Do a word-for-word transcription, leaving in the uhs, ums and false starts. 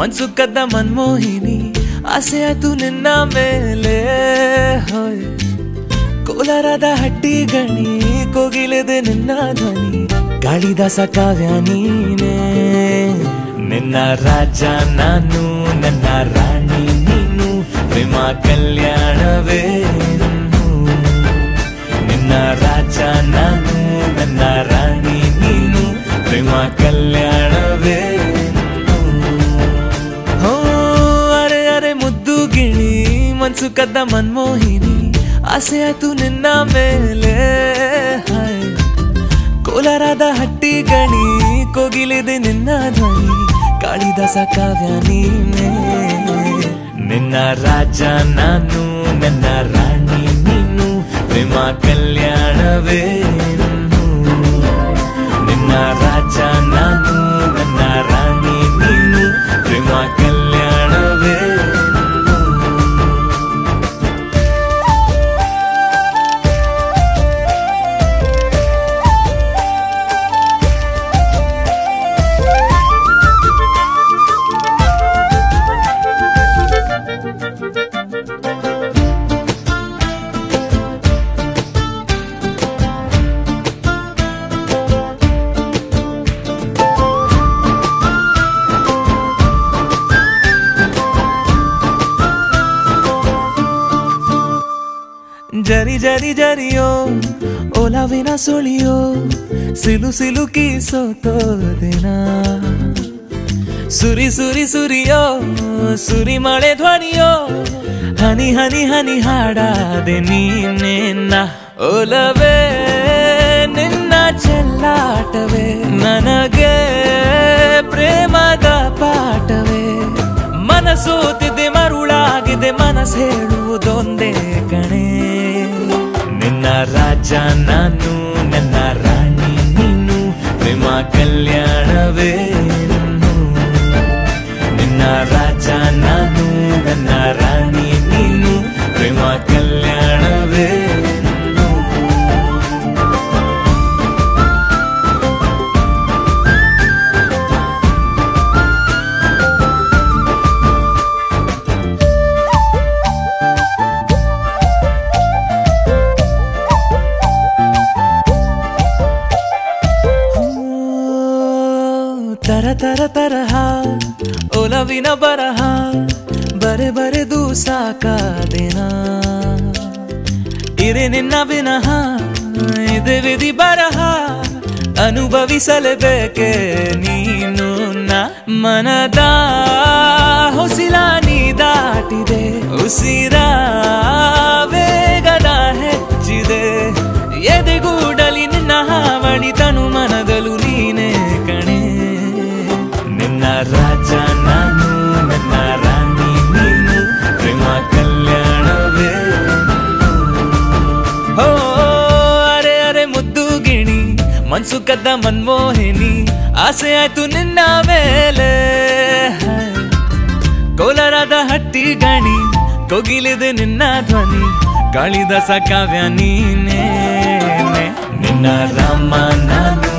ಮನ್ಸು ಕದ್ದ ಮನ್ಮೋಹಿನಿ ಆಸೆ ಆಯ್ತು ನಿನ್ನ ಮೇಲೆ ಹೋಯ್ ಕೋಲಾರದ ಹಟ್ಟಿ ಗಣಿ ಕೋಗಿಲೆದೆ ನಿನ್ನ ಧ್ವನಿ ಕಾಳಿದಾಸ ಕಾವ್ಯ ನೀನೇ ನಿನ್ನ ರಾಜ ನಾನು ನನ್ನ ರಾಣಿ ನೀನು ಪ್ರೇಮ ಕಲ್ಯಾಣವೇ ನಿನ್ನ ರಾಜ ನಾನು ನನ್ನ ರಾಣಿ ನೀನು ಪ್ರೇಮ ಕಲ್ಯಾಣವೇ ಹೋ ಅರೆ ಅರೆ ಮುದ್ದು ಗಿಣಿ ಮನ್ಸು ಕದ್ದ ಮನ್ಮೋಹಿನಿ ಆಸೆ ಆಯ್ತು ನಿನ್ನ ಮೇಲೆ ಕೋಲಾರದ ಹಟ್ಟಿ ಗಣಿ ಕೋಗಿಲಿದೆ ನಿನ್ನ ಧ್ವನಿ ಕಾಳಿದಾಸ ಕಾವ್ಯ ನೀನೇ ನಿನ್ನ ರಾಜ ನಾನು ನನ್ನ ರಾಣಿ ನೀನು ಪ್ರೇಮ ಕಲ್ಯಾಣವೇ ನಿನ್ನ ರಾಜ ನಾನು ನನ್ನ ರಾಣಿ ನೀನು ಪ್ರೇಮ ಕಲ್ಯಾಣವೇ ಜರಿ ಜರಿ ಜರಿಯೋ ಓಲಾವಿನ ಸುಳಿಯೋ ಸಿಲು ಸಿಲುಕಿ ಸೋತೋದಿನ ಸುರಿ ಸುರಿ ಸುರಿಯೋ ಸುರಿ ಮಳೆ ಧ್ವನಿಯೋ ಹನಿ ಹನಿ ಹನಿ ಹಾಡಾದೆ ನೀನೇನ ಓಲವೇ ನಿನ್ನ ಚೆಲ್ಲಾಟವೇ ನನಗೆ ಪ್ರೇಮದ ಪಾಠವೇ ಮನಸೋತಿದೆ ಮರುಳಾಗಿದೆ ಮನಸ್ಸು ಹೇಳುವುದೊಂದೇ ಕಣೆ ನಿನ್ನ ರಾಜ ನಾನು ನನ್ನ ರಾಣಿ ನೀನು ಪ್ರೇಮ ಕಲ್ಯಾಣವೇ ನಿನ್ನ ರಾಜ ನಾನು ನನ್ನ ರಾಣಿ ನೀನು ಪ್ರೇಮ ಕಲ್ಯಾಣವೇ ತರ ತರ ತರಹ ಒಲವಿನ ಬರಹ ಬರೆ ಬರೆದು ಸಾಕಾದೇನ ಇರೆ ನಿನ್ನ ವಿನಃ ಇದೆ ವಿಧಿ ಬರಹ ಅನುಭವಿಸಲೇಬೇಕೆ ನೀನು ನ ಮನದ ಹೊಸಿಲ ನೀ ದಾಟಿದೆ ಉಸಿರ ವೇಗದ ಹೆಚ್ಚಿದೆ ಎದೆಗೂಡಲಿ ನಿನ್ನ ಹಾವಳಿ ತನು ಮನದಲು ನೀನೇ ಕಣೆ ನಿನ್ನ ರಾಜ ನಾನು ನನ್ನ ರಾಣಿ ನೀನು ಪ್ರೇಮ ಕಲ್ಯಾಣವೇ ಹೋ ಅರೆ ಅರೆ ಮುದ್ದು ಗಿಣಿ ಮನ್ಸು ಕದ್ದ ಮನ್ಮೋಹಿನಿ ಆಸೆ ಆಯ್ತು ನಿನ್ನ ಮೇಲೆ ಕೋಲಾರದ ಹಟ್ಟಿ ಗಣಿ ಕೋಗಿಲಿದೆ ನಿನ್ನ ಧ್ವನಿ ಕಾಳಿದಾಸ ಕಾವ್ಯ ನೀನೇ ನಿನ್ನ ರಾಮ ನಾನು